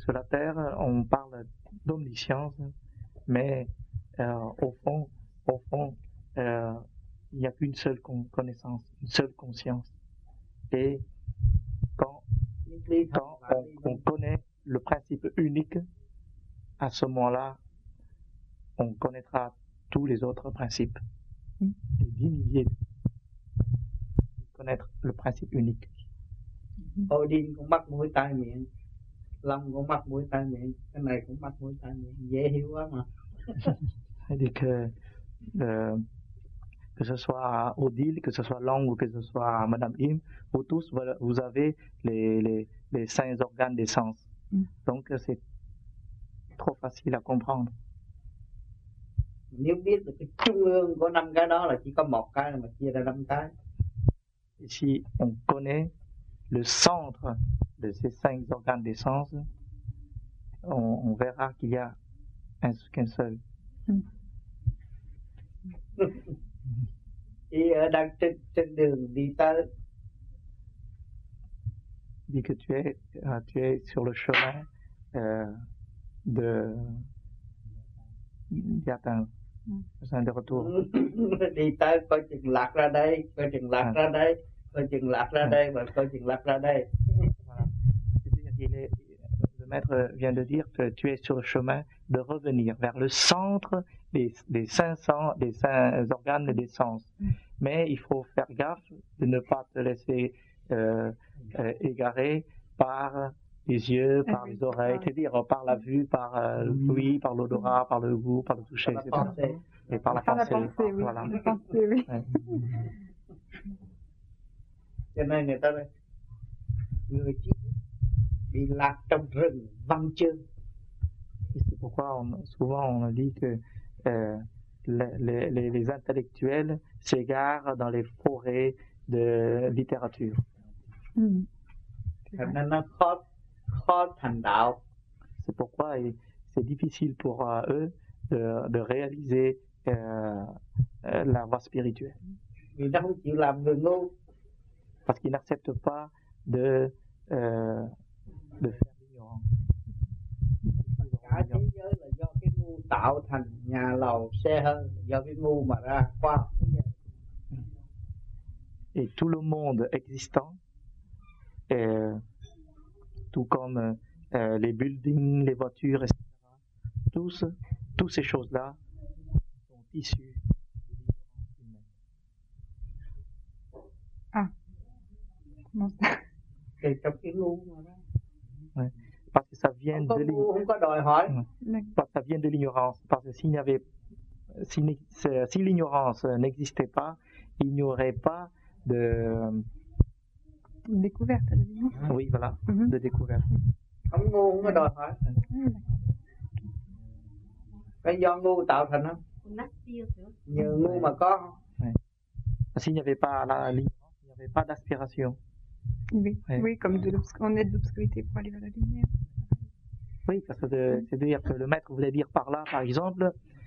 sur la terre, on parle d'omniscience, mais au fond, il n'y a qu'une seule connaissance, une seule conscience. Et quand on connaît le principe unique, à ce moment-là, on connaîtra tous les autres principes. Des 10 milliers de connaître le principe unique. Odin cũng mắt mũi tai miệng, Long cũng mắt mũi tai miệng, cái này cũng mắt mũi tai miệng, dễ hiểu quá mà. C'est-à-dire que ce soit Odile, que ce soit Long ou que ce soit Madame Im, vous tous, vous avez les 5 organes des sens. Donc c'est trop facile à comprendre. Nếu biết được cái trung ương của 5 cái đó là chỉ có một cái mà chia ra 5 cái. Et si on connaît le centre de ces 5 organes des sens, on verra qu'il y a qu'un seul. Thì đang trên đường đi tới. Dit que tu es sur le chemin d'y atteindre, le chemin de retour. Đi tới coi chừng lạc ra đây, coi chừng lạc ra đây, coi chừng lạc ra đây và coi chừng lạc ra đây. Le maître vient de dire que tu es sur le chemin de revenir vers le centre des 500, des 5 organes et des sens. Mais il faut faire gaffe de ne pas te laisser égarer par les yeux, par les oreilles, c'est-à-dire par la vue, par l'ouïe, par l'odorat, par le goût, par le toucher, etc. Et par la pensée. Oui. Voilà. La pensée, oui. Ouais. Cho nên người ta nói, người trí bị lạc trong rừng văn chương. C'est pourquoi souvent on dit que les intellectuels s'égarent dans les forêts de littérature. Thành nên nó khó thành đạo. C'est pourquoi c'est difficile pour eux de réaliser la voie spirituelle. Vì nó không chịu làm người ngu. Parce qu'ils n'acceptent pas de faire l'ignorance. Cả thế giới là do cái ngu tạo thành nhà lầu xe hơi, do cái ngu mà ra khoa học. Et tout le monde existant, tout comme les buildings, les voitures, etc., toutes ces choses-là sont issues de l'ignorance humaine. Ah, comment ça? Thì trong cái ngu mà ra. Ouais. Parce que ça vient de l'ignorance. Không có đòi hỏi. Parce que ça vient de l'ignorance. Parce que si l'ignorance n'existait pas, il n'y aurait pas de découverte. Oui, voilà, de découverte. Không ngu không có đòi hỏi. Cái do ngu tạo thành không? Nhờ ngu mà có. S'il n'y avait pas l'ignorance, il n'y avait pas d'aspiration. Oui, oui, comme on est de l'obscurité pour aller vers la lumière. Oui, parce que c'est-à-dire que le maître voulait dire par là, par exemple,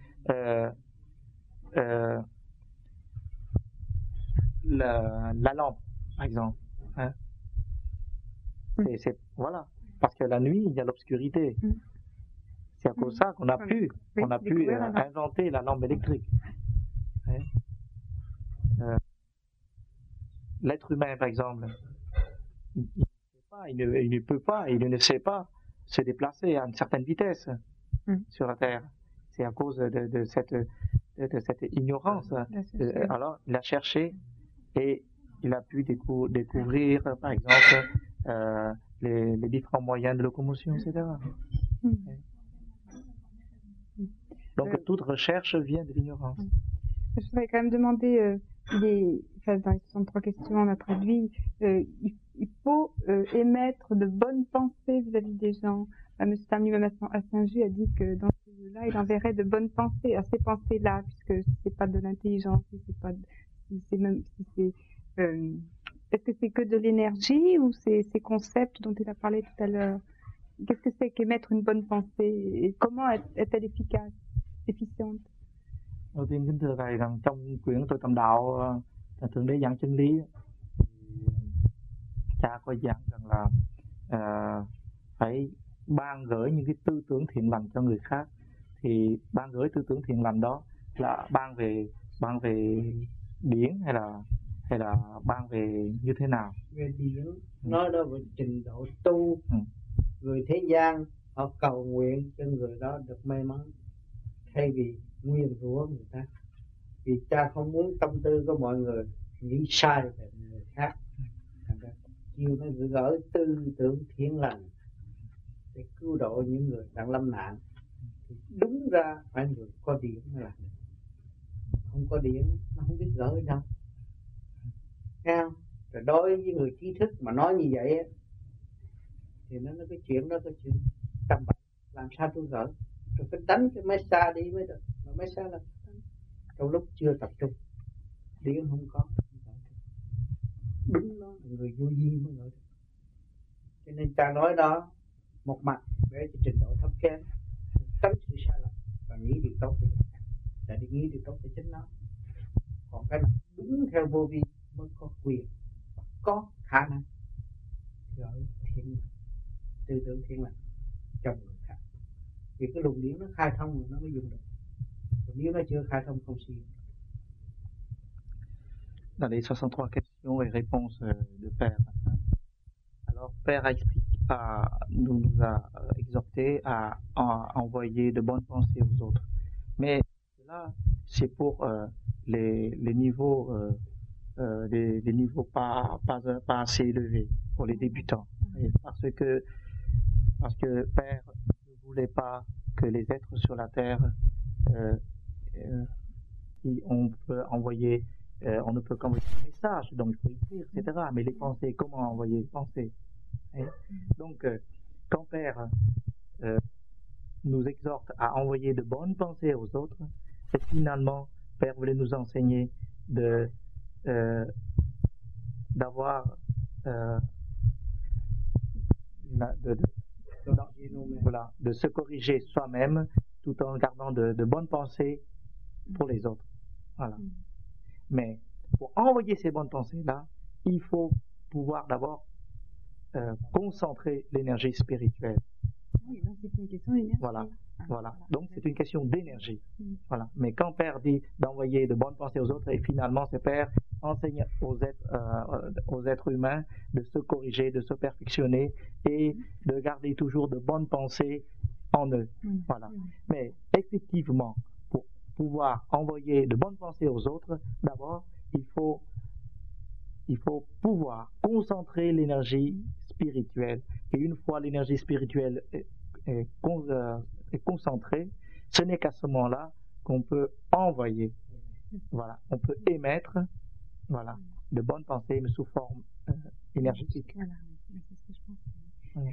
la lampe, par exemple. Hein. Voilà, parce que la nuit, il y a l'obscurité. C'est à cause de ça qu'on a pu inventer la lampe électrique. Hein. L'être humain, par exemple, il ne peut pas, il ne sait pas se déplacer à une certaine vitesse sur la Terre. C'est à cause de cette ignorance. Alors, il a cherché et il a pu découvrir, par exemple, les différents moyens de locomotion, etc. Donc, toute recherche vient de l'ignorance. Je voudrais quand même demander, dans les 63 questions, on a traduit, il faut émettre de bonnes pensées vis-à-vis des gens. M. Stanley, même à Saint-Just, a dit que dans ce jeu-là, il enverrait de bonnes pensées à ces pensées-là, puisque c'est pas de l'intelligence, est-ce que c'est que de l'énergie ou c'est ces concepts dont il a parlé tout à l'heure? Qu'est-ce que c'est qu'émettre une bonne pensée et comment est-elle efficace, efficiente? Đầu tiên kính thưa thầy rằng trong quyển Tôi Tâm Đạo Thượng Đế Giảng Chân Lý, cha có giảng rằng là phải ban gửi những cái tư tưởng thiện lành cho người khác, thì ban gửi tư tưởng thiện lành đó là ban về điển hay là ban về như thế nào? Về điển, nói đó về trình độ tu. Người thế gian họ cầu nguyện cho người đó được may mắn, thay vì nguyền rủa người ta. Vì cha không muốn tâm tư của mọi người nghĩ sai về người khác. Chiều nó gửi tư tưởng thiện lành để cứu độ những người đang lâm nạn. Thì đúng ra phải người có điển mới làm được. Không có điển nó không biết gửi đâu. Nghe không? Rồi đối với người trí thức mà nói như vậy thì nó nói cái chuyện đó, cái chuyện tầm bậy, làm sao tôi gửi? Rồi phải đánh cái máy xa đi mới được. Mà máy xa là trong lúc chưa tập trung, điển không có. Đúng đó là người vô duyên mới gửi được. Cho nên cha nói đó một mặt để cho trình độ thấp kém, tránh sự sai lầm và nghĩ điều tốt cho người khác, để đi nghĩ điều tốt cho chính nó. Còn cái này đúng theo vô vi mới có quyền và có khả năng gửi thiện lành, tư tưởng thiện lành trong người khác. Vì cái luồng điển nó khai thông rồi nó mới dùng được. Còn nếu nó chưa khai thông không sử dụng. Dans les 63 questions et réponses de Père. Alors, Père nous a exhorté à envoyer de bonnes pensées aux autres. Mais là, c'est pour les niveaux, les niveaux pas assez élevés, pour les débutants. Parce que Père ne voulait pas que les êtres sur la terre, si on peut envoyer, on ne peut qu'envoyer des messages, donc il faut écrire, etc. Mais les pensées, comment envoyer les pensées? Donc, quand Père nous exhorte à envoyer de bonnes pensées aux autres, et finalement, Père voulait nous enseigner d'avoir de se corriger soi-même tout en gardant de bonnes pensées pour les autres. Voilà. Mais pour envoyer ces bonnes pensées-là, il faut pouvoir d'abord concentrer l'énergie spirituelle. Oui, donc c'est une question d'énergie. Voilà. Donc c'est une question d'énergie. Voilà. Mais quand Père dit d'envoyer de bonnes pensées aux autres, et finalement c'est Père enseigne aux êtres humains de se corriger, de se perfectionner et de garder toujours de bonnes pensées en eux. Voilà. Mais effectivement, pour pouvoir envoyer de bonnes pensées aux autres, d'abord il faut pouvoir concentrer l'énergie spirituelle. Et une fois l'énergie spirituelle est concentrée, ce n'est qu'à ce moment-là qu'on peut envoyer. Voilà, on peut émettre, voilà, de bonnes pensées, mais sous forme énergétique. Voilà, c'est ce que je pense. Voilà.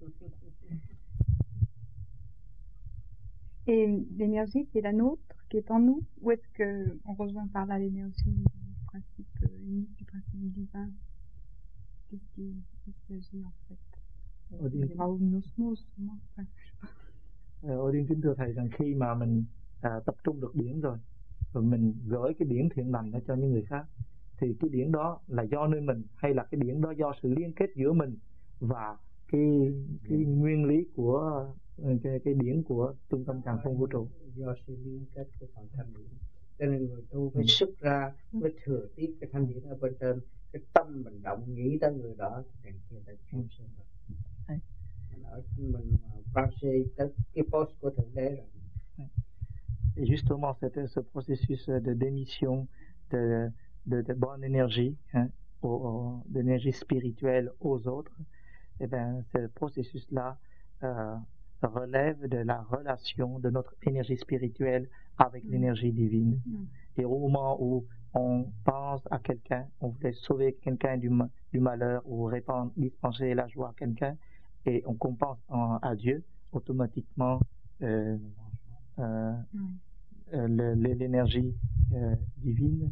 Et l'énergie qui est la nôtre, qui est en nous, ou est-ce qu'on rejoint par là l'énergie du principe unique, du principe divin? Qu'est-ce qui s'agit en fait? Il y aura une osmose, sûrement. Odin kính thưa Thầy rằng khi mà mình tập trung được điển rồi mình gửi cái điển thiện lành cho những người khác, thì cái điển đó là do nơi mình hay là cái điển đó do sự liên kết giữa mình và cái nguyên lý của cái điển của trung tâm càn khôn vũ trụ? Do sự liên kết của phần thanh điển, cho nên người tu phải xuất ra, mới thừa tiếp cái thanh điển ở bên trên. Cái tâm mình động nghĩ tới người đó thì kia ta chuyển sinh rồi. Mình branché tới cái post của Thượng Đế rồi. Et justement, ce processus de démission de bonne énergie, d'énergie spirituelle aux autres, et bien, ce processus-là relève de la relation de notre énergie spirituelle avec l'énergie divine. Et au moment où on pense à quelqu'un, on voulait sauver quelqu'un du malheur ou dispenser la joie à quelqu'un, et on compense à Dieu, automatiquement l'énergie divine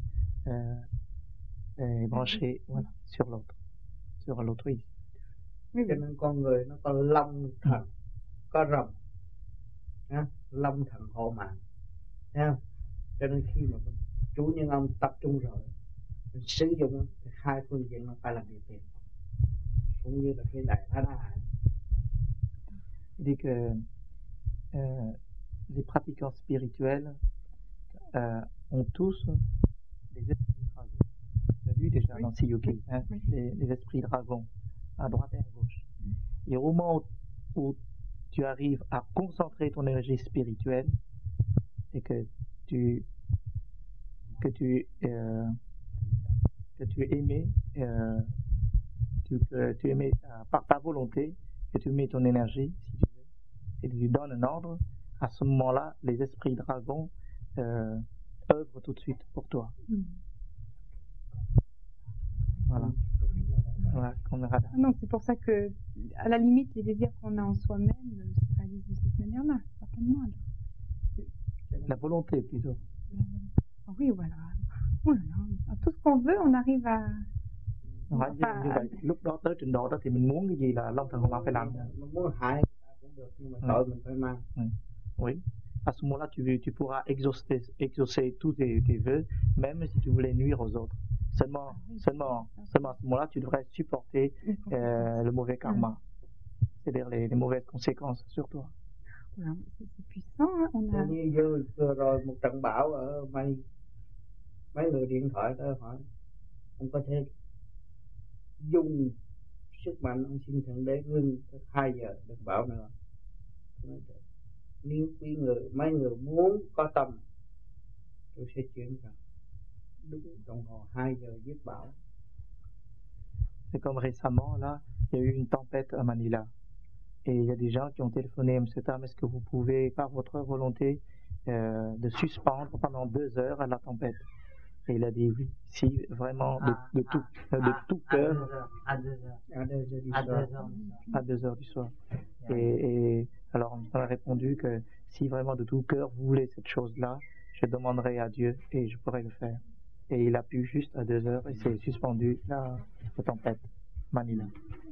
est branchée sur l'autre, sur l'autrui. Cho nên con người nó có long thần, có rồng, long thần hộ mạng, thấy không? Cho nên khi mà chủ nhân ông tập trung rồi, mình sử dụng thì hai phương diện nó phải làm việc liền, cũng như là cái đại Á Đa. Il dit que les pratiquants spirituels ont tous des esprits dragons. Tu as lu déjà dans Siyuki, hein, les esprits dragons, à droite et à gauche. Et au moment où tu arrives à concentrer ton énergie spirituelle et que tu émets, tu émets par ta volonté, que tu mets ton énergie, si tu veux, et tu donnes un ordre, à ce moment-là, les esprits dragons œuvrent tout de suite pour toi. Voilà. Voilà, donc c'est pour ça que, à la limite, les désirs qu'on a en soi-même se réalisent de cette manière-là, certainement. Alors. La volonté plutôt. Oui, voilà. Oh là là. Tout ce qu'on veut, on arrive à. Như vậy, lúc đó tới trình độ đó thì mình muốn cái gì là Long Thần Hồng Ảo phải làm. Muốn hại người ta cũng được, nhưng mà tội mình phải mang. Oui. À ce moment-là, tu pourras exaucer tous tes vœux, même si tu voulais nuire aux autres. Seulement à ce moment-là, tu devrais supporter le mauvais karma, c'est-à-dire les mauvaises conséquences sur toi. Voilà, c'est puissant, hein? On a... Như vừa rồi một trận bão ở mấy người điện thoại tới hỏi ông có thể dùng sức mạnh, ông xin Thượng Đế ngưng 2 giờ đừng bão nữa. Nếu mấy người muốn có tâm, tôi sẽ chuyển ra đúng đồng hồ 2 giờ dứt bão. C'est comme récemment, là, il y a eu une tempête à Manila. Et il y a des gens qui ont téléphoné à M. Tam, est-ce que vous pouvez, par votre volonté, de suspendre pendant 2 heures à la tempête? Et il a dit oui, si vraiment de tout cœur, À 2 heures du soir. Et alors on a répondu que si vraiment de tout cœur vous voulez cette chose-là, je demanderai à Dieu et je pourrai le faire. Et il a pu juste à 2 heures et c'est suspendu la tempête, Manila.